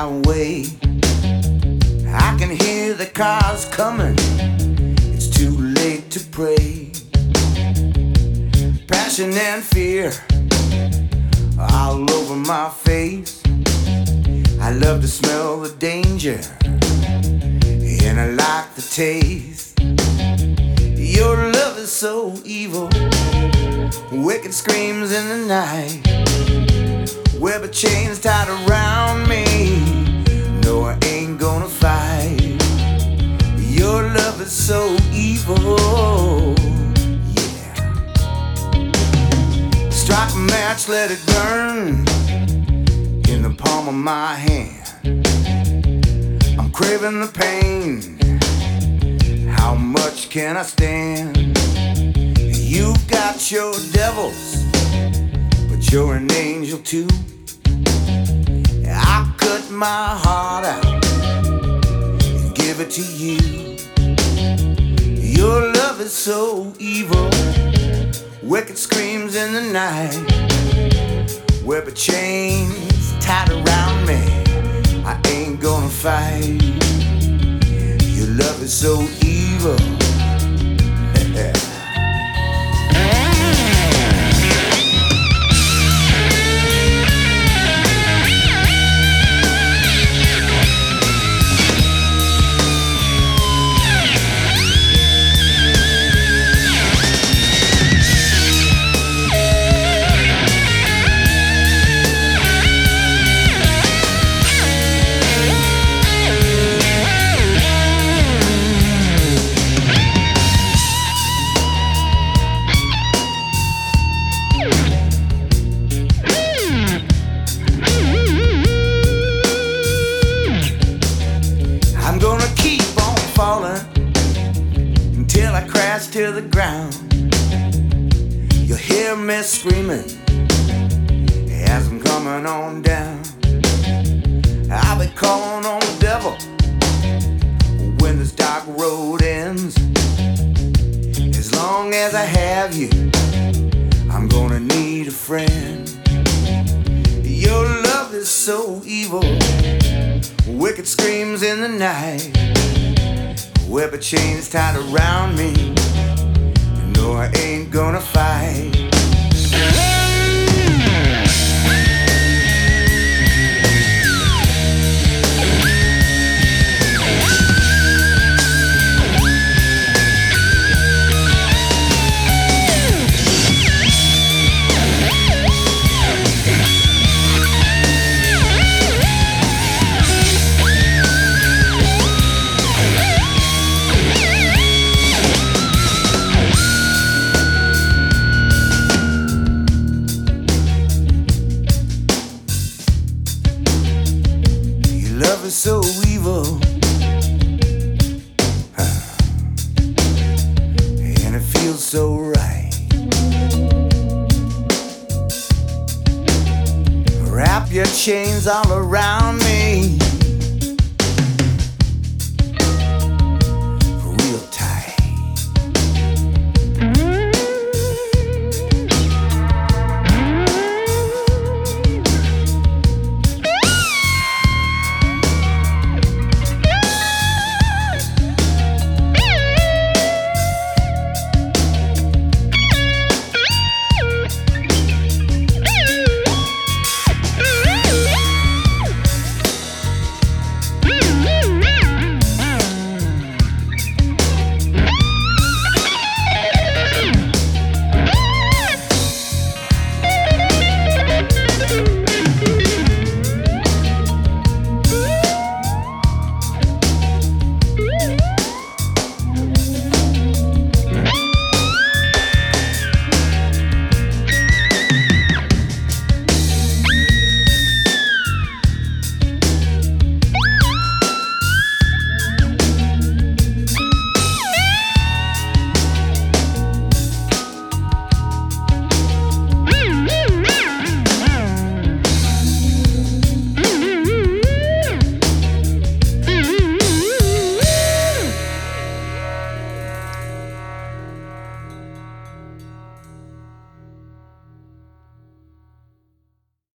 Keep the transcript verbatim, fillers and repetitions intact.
highway. I can hear the cars coming, it's too late to pray. Passion and fear all over my face. I love to smell the danger, and I like the taste. Your love is so evil, wicked screams in the night. Web of chains tied around me, no, I ain't gonna fight. Your love is so evil, yeah. Strike a match, let it burn in the palm of my hand. I'm craving the pain, how much can I stand? You've got your devils, but you're an angel too. I cut my heart out and give it to you. Your love is so evil, wicked screams in the night. Web of chains tied around me, I ain't gonna fight. Your love is so evil. Until I crash to the ground. You'll hear me screaming as I'm coming on down. I'll be calling on the devil when this dark road ends. As long as I have you, I'm gonna need a friend. Your love is so evil, wicked screams in the night. Web of chains tied around me, no, I ain't gonna fight. Love is so evil, and it feels so right. Wrap your chains all around me,